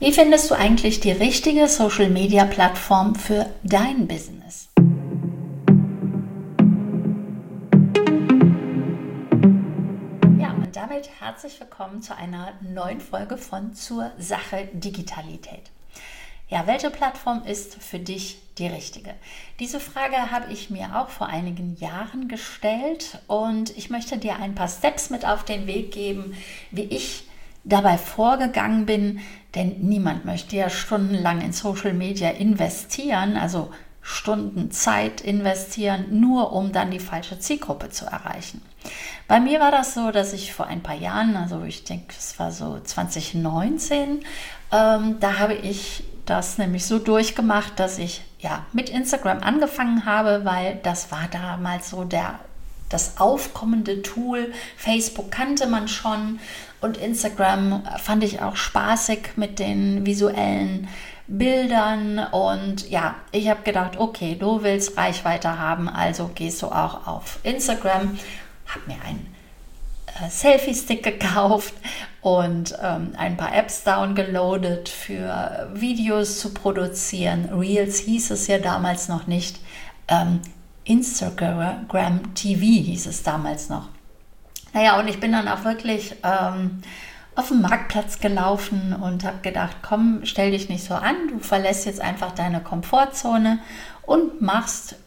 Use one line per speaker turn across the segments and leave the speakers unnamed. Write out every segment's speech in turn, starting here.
Wie findest du eigentlich die richtige Social-Media-Plattform für dein Business? Ja, und damit herzlich willkommen zu einer neuen Folge von Zur Sache Digitalität. Ja, welche Plattform ist für dich die richtige? Diese Frage habe ich mir auch vor einigen Jahren gestellt und ich möchte dir ein paar Steps mit auf den Weg geben, wie ich dabei vorgegangen bin, denn niemand möchte ja stundenlang in Social Media investieren, also Stunden Zeit investieren, nur um dann die falsche Zielgruppe zu erreichen. Bei mir war das so, dass ich vor ein paar Jahren, also ich denke, es war so 2019, da habe ich das nämlich so durchgemacht, dass ich mit Instagram angefangen habe, weil das war damals so das aufkommende Tool. Facebook kannte man schon und Instagram fand ich auch spaßig mit den visuellen Bildern und ich habe gedacht, okay, du willst Reichweite haben, also gehst du auch auf Instagram, habe mir einen Selfie-Stick gekauft und ein paar Apps downgeloadet für Videos zu produzieren. Reels hieß es ja damals noch nicht. Instagram TV hieß es damals noch. Naja, und ich bin dann auch wirklich auf den Marktplatz gelaufen und habe gedacht, komm, stell dich nicht so an, du verlässt jetzt einfach deine Komfortzone und machst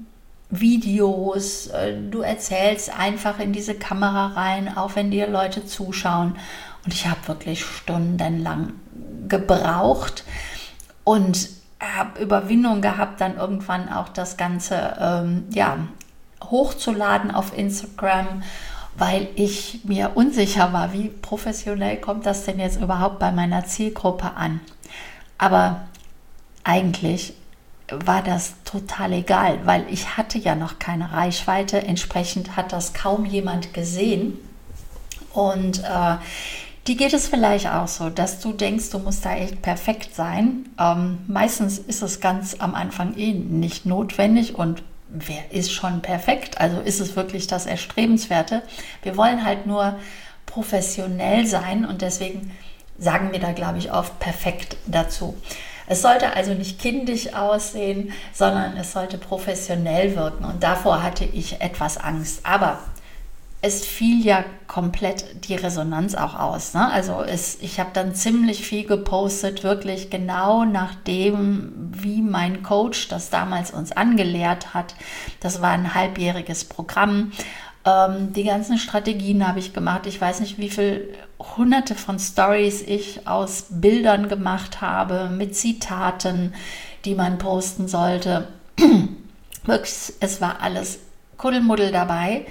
Videos, du erzählst einfach in diese Kamera rein, auch wenn dir Leute zuschauen. Und ich habe wirklich stundenlang gebraucht und habe Überwindung gehabt, dann irgendwann auch das Ganze hochzuladen auf Instagram, weil ich mir unsicher war, wie professionell kommt das denn jetzt überhaupt bei meiner Zielgruppe an. Aber eigentlich war das total egal, weil ich hatte ja noch keine Reichweite, entsprechend hat das kaum jemand gesehen und die geht es vielleicht auch so, dass du denkst, du musst da echt perfekt sein. Meistens ist es ganz am Anfang nicht notwendig und wer ist schon perfekt? Also ist es wirklich das Erstrebenswerte? Wir wollen halt nur professionell sein und deswegen sagen wir da, glaube ich, oft perfekt dazu. Es sollte also nicht kindisch aussehen, sondern es sollte professionell wirken und davor hatte ich etwas Angst. Aber es fiel ja komplett die Resonanz auch aus. Ne? Also ich habe dann ziemlich viel gepostet, wirklich genau nach dem, wie mein Coach das damals uns angelehrt hat. Das war ein halbjähriges Programm. Die ganzen Strategien habe ich gemacht. Ich weiß nicht, wie viele hunderte von Stories ich aus Bildern gemacht habe, mit Zitaten, die man posten sollte. Wirklich, es war alles Kuddelmuddel dabei.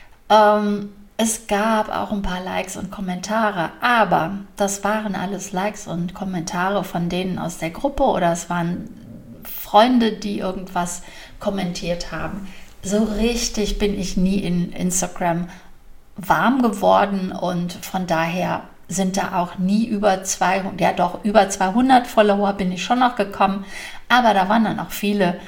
Es gab auch ein paar Likes und Kommentare, aber das waren alles Likes und Kommentare von denen aus der Gruppe oder es waren Freunde, die irgendwas kommentiert haben. So richtig bin ich nie in Instagram warm geworden und von daher sind da auch nie über 200, über 200 Follower bin ich schon noch gekommen, aber da waren dann auch viele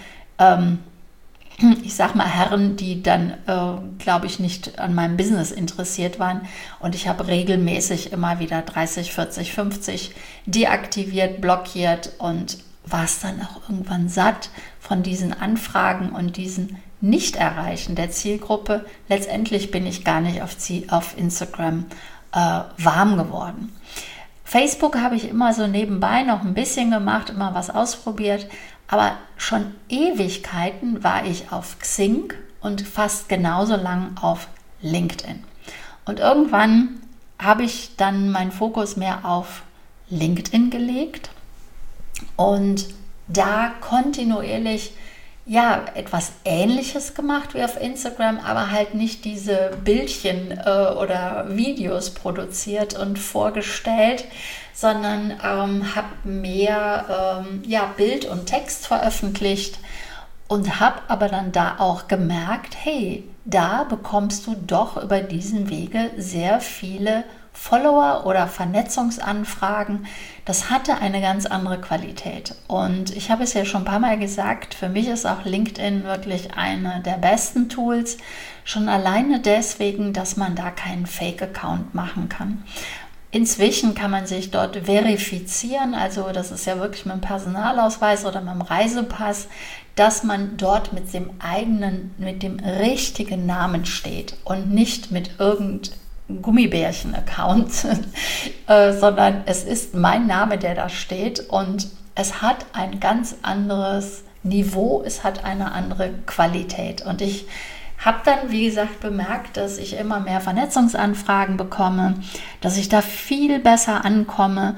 ich sag mal Herren, die dann, glaube ich, nicht an meinem Business interessiert waren. Und ich habe regelmäßig immer wieder 30, 40, 50 deaktiviert, blockiert und war es dann auch irgendwann satt von diesen Anfragen und diesen Nicht-Erreichen der Zielgruppe. Letztendlich bin ich gar nicht auf Instagram warm geworden. Facebook habe ich immer so nebenbei noch ein bisschen gemacht, immer was ausprobiert. Aber schon Ewigkeiten war ich auf Xing und fast genauso lang auf LinkedIn. Und irgendwann habe ich dann meinen Fokus mehr auf LinkedIn gelegt und da kontinuierlich etwas Ähnliches gemacht wie auf Instagram, aber halt nicht diese Bildchen oder Videos produziert und vorgestellt, sondern habe mehr Bild und Text veröffentlicht und habe aber dann da auch gemerkt, hey, da bekommst du doch über diesen Wege sehr viele Follower oder Vernetzungsanfragen. Das hatte eine ganz andere Qualität. Und ich habe es ja schon ein paar Mal gesagt, für mich ist auch LinkedIn wirklich eine der besten Tools. Schon alleine deswegen, dass man da keinen Fake-Account machen kann. Inzwischen kann man sich dort verifizieren, also das ist ja wirklich mit dem Personalausweis oder mit dem Reisepass, dass man dort mit dem richtigen Namen steht und nicht mit irgendeinem Gummibärchen-Account, sondern es ist mein Name, der da steht, und es hat ein ganz anderes Niveau, es hat eine andere Qualität. Und ich habe dann, wie gesagt, bemerkt, dass ich immer mehr Vernetzungsanfragen bekomme, dass ich da viel besser ankomme.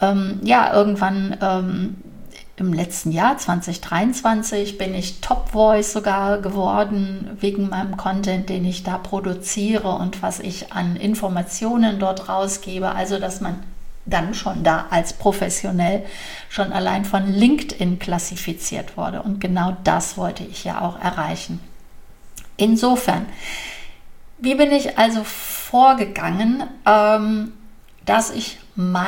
Irgendwann im letzten Jahr, 2023, bin ich Top Voice sogar geworden, wegen meinem Content, den ich da produziere und was ich an Informationen dort rausgebe. Also, dass man dann schon da als professionell schon allein von LinkedIn klassifiziert wurde. Und genau das wollte ich ja auch erreichen. Insofern, wie bin ich also vorgegangen, dass ich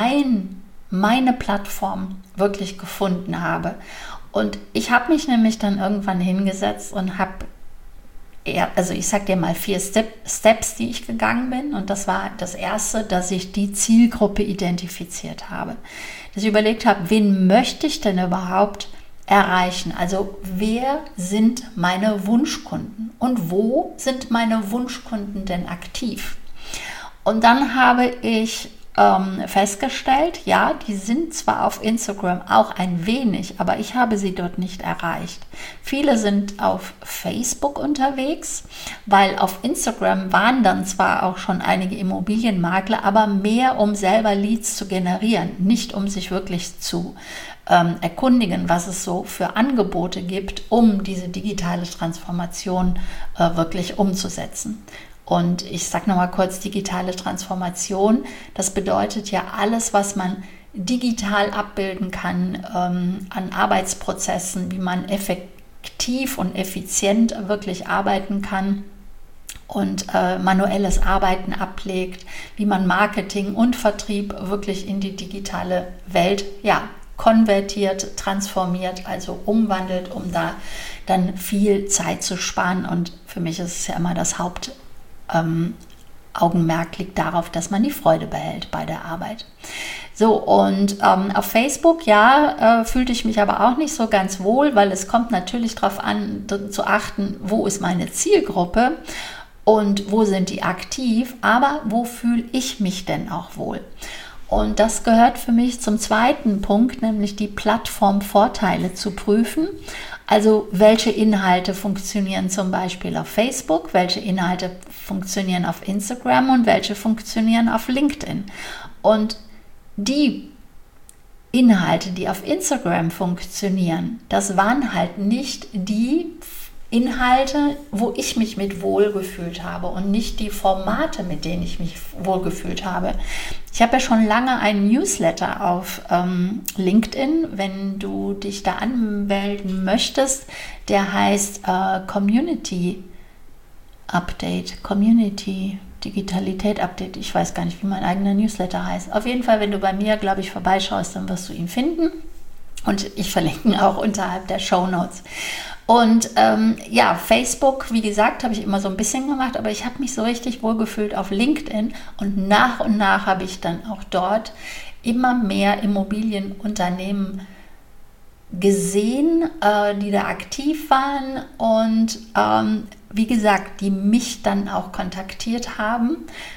meine Plattform wirklich gefunden habe? Und ich habe mich nämlich dann irgendwann hingesetzt und habe, also ich sage dir mal 4 Steps, die ich gegangen bin. Und das war das Erste, dass ich die Zielgruppe identifiziert habe. Dass ich überlegt habe, wen möchte ich denn überhaupt erreichen? Also wer sind meine Wunschkunden und wo sind meine Wunschkunden denn aktiv? Und dann habe ich festgestellt, ja, die sind zwar auf Instagram auch ein wenig, aber ich habe sie dort nicht erreicht. Viele sind auf Facebook unterwegs, weil auf Instagram waren dann zwar auch schon einige Immobilienmakler, aber mehr, um selber Leads zu generieren, nicht um sich wirklich zu erkundigen, was es so für Angebote gibt, um diese digitale Transformation wirklich umzusetzen. Und ich sage nochmal kurz, digitale Transformation, das bedeutet ja alles, was man digital abbilden kann an Arbeitsprozessen, wie man effektiv und effizient wirklich arbeiten kann und manuelles Arbeiten ablegt, wie man Marketing und Vertrieb wirklich in die digitale Welt konvertiert, transformiert, also umwandelt, um da dann viel Zeit zu sparen. Und für mich ist es ja immer das Augenmerk liegt darauf, dass man die Freude behält bei der Arbeit. So, und auf Facebook, fühlte ich mich aber auch nicht so ganz wohl, weil es kommt natürlich darauf an, zu achten, wo ist meine Zielgruppe und wo sind die aktiv, aber wo fühle ich mich denn auch wohl? Und das gehört für mich zum zweiten Punkt, nämlich die Plattformvorteile zu prüfen. Also welche Inhalte funktionieren zum Beispiel auf Facebook, welche Inhalte funktionieren auf Instagram und welche funktionieren auf LinkedIn. Und die Inhalte, die auf Instagram funktionieren, das waren halt nicht die Inhalte, wo ich mich mit wohlgefühlt habe und nicht die Formate, mit denen ich mich wohlgefühlt habe. Ich habe ja schon lange einen Newsletter auf LinkedIn, wenn du dich da anmelden möchtest, der heißt Community Update, Community Digitalität Update. Ich weiß gar nicht, wie mein eigener Newsletter heißt. Auf jeden Fall, wenn du bei mir, glaube ich, vorbeischaust, dann wirst du ihn finden. Und ich verlinke ihn auch unterhalb der Shownotes. Und Facebook, wie gesagt, habe ich immer so ein bisschen gemacht, aber ich habe mich so richtig wohlgefühlt auf LinkedIn und nach habe ich dann auch dort immer mehr Immobilienunternehmen gesehen, die da aktiv waren und wie gesagt, die mich dann auch kontaktiert haben.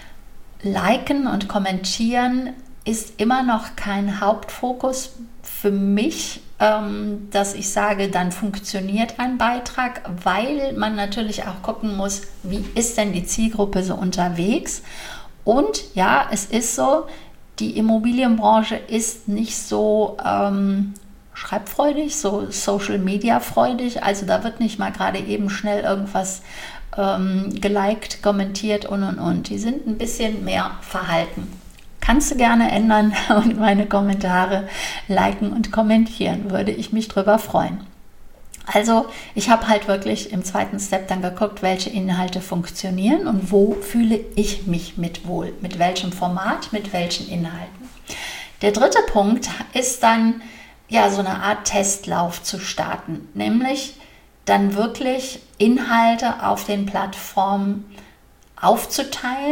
Liken und kommentieren ist immer noch kein Hauptfokus für mich, dass ich sage, dann funktioniert ein Beitrag, weil man natürlich auch gucken muss, wie ist denn die Zielgruppe so unterwegs. Und ja, es ist so, die Immobilienbranche ist nicht so schreibfreudig, so Social Media freudig, also da wird nicht mal gerade eben schnell irgendwas geliked, kommentiert und. Die sind ein bisschen mehr verhalten. Kannst du gerne ändern und meine Kommentare liken und kommentieren, würde ich mich drüber freuen. Also ich habe halt wirklich im zweiten Step dann geguckt, welche Inhalte funktionieren und wo fühle ich mich mit wohl, mit welchem Format, mit welchen Inhalten. Der dritte Punkt ist dann so eine Art Testlauf zu starten, nämlich dann wirklich Inhalte auf den Plattformen aufzuteilen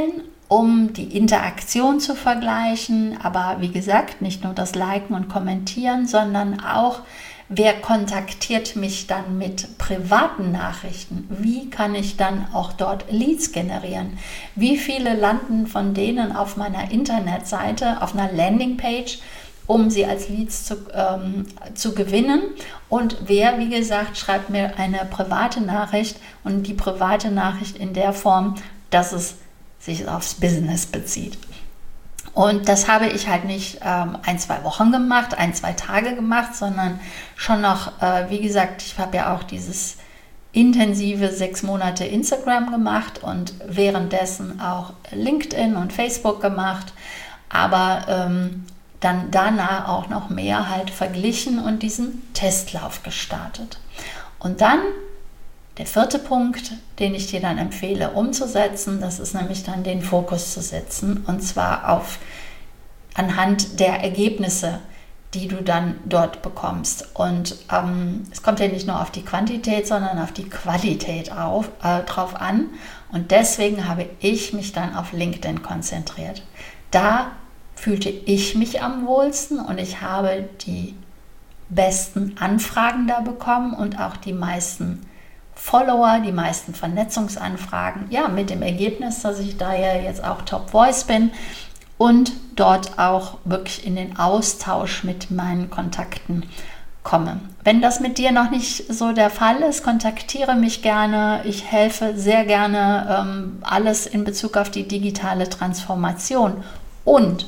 um die Interaktion zu vergleichen. Aber wie gesagt, nicht nur das Liken und Kommentieren, sondern auch, wer kontaktiert mich dann mit privaten Nachrichten? Wie kann ich dann auch dort Leads generieren? Wie viele landen von denen auf meiner Internetseite, auf einer Landingpage, um sie als Leads zu gewinnen? Und wer, wie gesagt, schreibt mir eine private Nachricht, und die private Nachricht in der Form, dass es sich aufs Business bezieht. Und das habe ich halt nicht 1-2 Wochen gemacht, 1-2 Tage gemacht, sondern schon noch, wie gesagt, ich habe ja auch dieses intensive 6 Monate Instagram gemacht und währenddessen auch LinkedIn und Facebook gemacht, aber dann danach auch noch mehr halt verglichen und diesen Testlauf gestartet. Und dann der 4. Punkt, den ich dir dann empfehle umzusetzen, das ist nämlich dann den Fokus zu setzen, und zwar anhand der Ergebnisse, die du dann dort bekommst. Und es kommt ja nicht nur auf die Quantität, sondern auf die Qualität drauf an. Und deswegen habe ich mich dann auf LinkedIn konzentriert. Da fühlte ich mich am wohlsten und ich habe die besten Anfragen da bekommen und auch die meisten Follower, die meisten Vernetzungsanfragen, ja, mit dem Ergebnis, dass ich da ja jetzt auch Top Voice bin und dort auch wirklich in den Austausch mit meinen Kontakten komme. Wenn das mit dir noch nicht so der Fall ist, kontaktiere mich gerne. Ich helfe sehr gerne, alles in Bezug auf die digitale Transformation. Und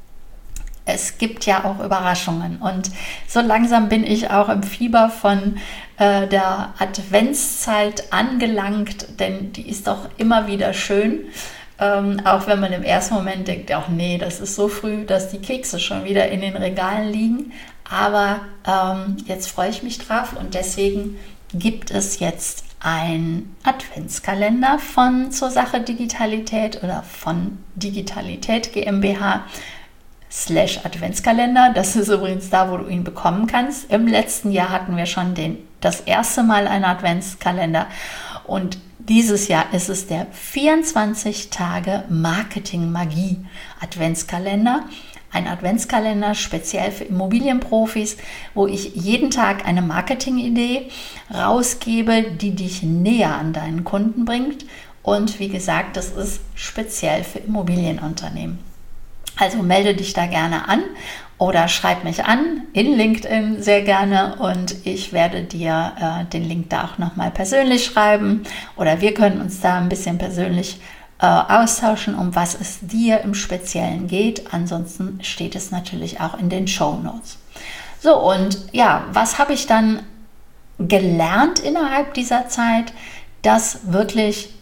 es gibt ja auch Überraschungen, und so langsam bin ich auch im Fieber von der Adventszeit angelangt, denn die ist doch immer wieder schön, auch wenn man im ersten Moment denkt, ach nee, das ist so früh, dass die Kekse schon wieder in den Regalen liegen, aber jetzt freue ich mich drauf, und deswegen gibt es jetzt ein Adventskalender von Zur Sache Digitalität oder von Digitalität GmbH /Adventskalender. Das ist übrigens da, wo du ihn bekommen kannst. Im letzten Jahr hatten wir schon das erste Mal einen Adventskalender, und dieses Jahr ist es der 24 Tage Marketing Magie Adventskalender. Ein Adventskalender speziell für Immobilienprofis, wo ich jeden Tag eine Marketingidee rausgebe, die dich näher an deinen Kunden bringt. Und wie gesagt, das ist speziell für Immobilienunternehmen. Also melde dich da gerne an oder schreib mich an in LinkedIn sehr gerne, und ich werde dir den Link da auch nochmal persönlich schreiben, oder wir können uns da ein bisschen persönlich austauschen, um was es dir im Speziellen geht. Ansonsten steht es natürlich auch in den Shownotes. So, und ja, was habe ich dann gelernt innerhalb dieser Zeit? Dass wirklich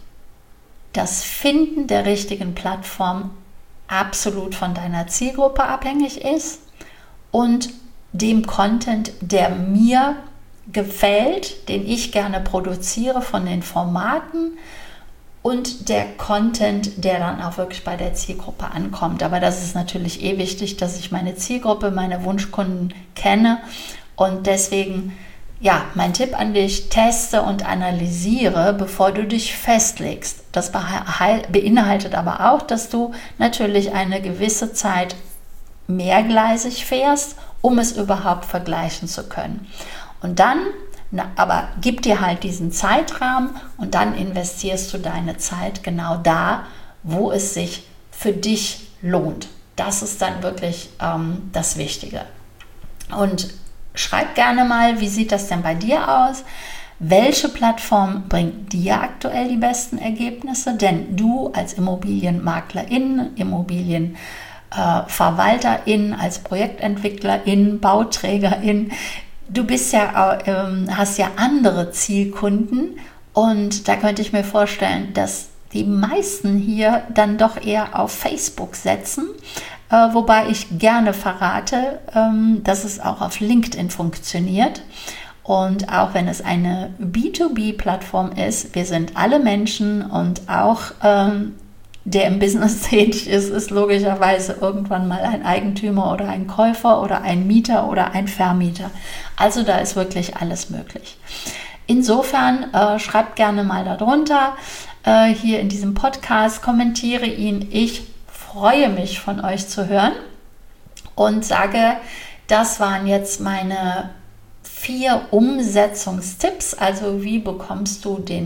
das Finden der richtigen Plattform absolut von deiner Zielgruppe abhängig ist und dem Content, der mir gefällt, den ich gerne produziere, von den Formaten, und der Content, der dann auch wirklich bei der Zielgruppe ankommt. Aber das ist natürlich wichtig, dass ich meine Zielgruppe, meine Wunschkunden kenne, und deswegen, ja, mein Tipp an dich: teste und analysiere, bevor du dich festlegst. Das beinhaltet aber auch, dass du natürlich eine gewisse Zeit mehrgleisig fährst, um es überhaupt vergleichen zu können. Und dann, aber gib dir halt diesen Zeitrahmen, und dann investierst du deine Zeit genau da, wo es sich für dich lohnt. Das ist dann wirklich das Wichtige. Und schreib gerne mal, wie sieht das denn bei dir aus? Welche Plattform bringt dir aktuell die besten Ergebnisse? Denn du als Immobilienmaklerin, Immobilienverwalterin, als Projektentwicklerin, Bauträgerin, du bist ja, hast ja andere Zielkunden, und da könnte ich mir vorstellen, dass die meisten hier dann doch eher auf Facebook setzen, wobei ich gerne verrate, dass es auch auf LinkedIn funktioniert. Und auch wenn es eine B2B-Plattform ist, wir sind alle Menschen, und auch der im Business tätig ist logischerweise irgendwann mal ein Eigentümer oder ein Käufer oder ein Mieter oder ein Vermieter. Also da ist wirklich alles möglich. Insofern schreibt gerne mal darunter, hier in diesem Podcast, kommentiere ihn. Ich freue mich, von euch zu hören und sage, das waren jetzt meine 4 Umsetzungstipps. Also wie bekommst du die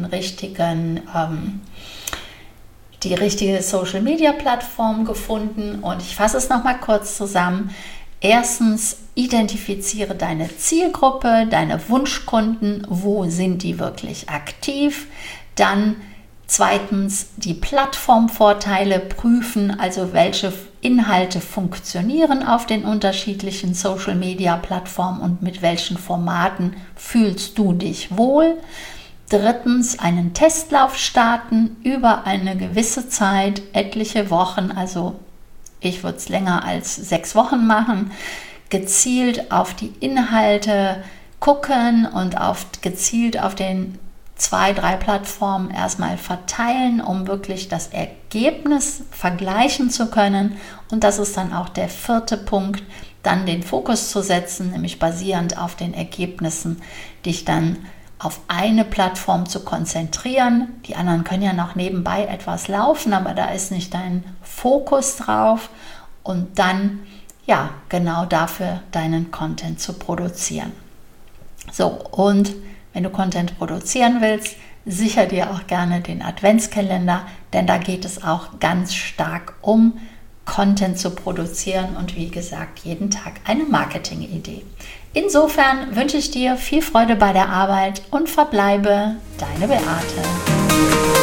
richtige Social-Media-Plattform gefunden? Und ich fasse es nochmal kurz zusammen. Erstens, identifiziere deine Zielgruppe, deine Wunschkunden. Wo sind die wirklich aktiv? Dann zweitens, die Plattformvorteile prüfen, also welche Inhalte funktionieren auf den unterschiedlichen Social-Media-Plattformen und mit welchen Formaten fühlst du dich wohl. Drittens, einen Testlauf starten über eine gewisse Zeit, etliche Wochen, also ich würde es länger als 6 Wochen machen, gezielt auf die Inhalte gucken und gezielt auf den 2, 3 Plattformen erstmal verteilen, um wirklich das Ergebnis vergleichen zu können. Und das ist dann auch der 4. Punkt, dann den Fokus zu setzen, nämlich basierend auf den Ergebnissen, dich dann auf eine Plattform zu konzentrieren. Die anderen können ja noch nebenbei etwas laufen, aber da ist nicht dein Fokus drauf. Und dann, ja, genau dafür deinen Content zu produzieren. So, und wenn du Content produzieren willst, sicher dir auch gerne den Adventskalender, denn da geht es auch ganz stark um Content zu produzieren und wie gesagt, jeden Tag eine Marketingidee. Insofern wünsche ich dir viel Freude bei der Arbeit und verbleibe deine Beate.